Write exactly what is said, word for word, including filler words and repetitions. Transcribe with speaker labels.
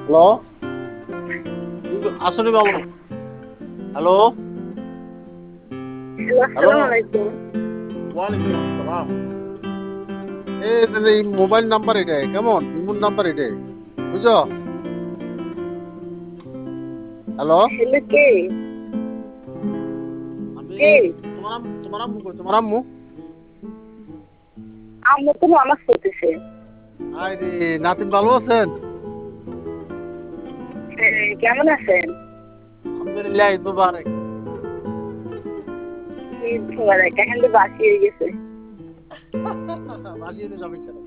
Speaker 1: Hello আসলে বাবু hello
Speaker 2: hello,
Speaker 1: hello
Speaker 2: আসসালামু আলাইকুম।
Speaker 1: ওয়ালাইকুম আসসালাম এই যে এই মোবাইল নাম্বার এটাই কেমন ইমুন নাম্বার এটাই বুঝছো হ্যালো
Speaker 2: হ্যালো, কে?
Speaker 1: আমি
Speaker 2: কে?
Speaker 1: তোমার আম্মু তোমার আম্মু কই তোমার আম্মু
Speaker 2: আম্মু তো নামাজ পড়তেছে।
Speaker 1: আরে নাতিন ভালো আছেন
Speaker 2: হ্যাঁ, কেমন আছেন?
Speaker 1: আলহামদুলিল্লাহ ঈদ মুবারক
Speaker 2: ঈদ মোবারক। এখন তো বাসি হয়ে গেছে।
Speaker 1: বাসি হলে সমস্যা নাই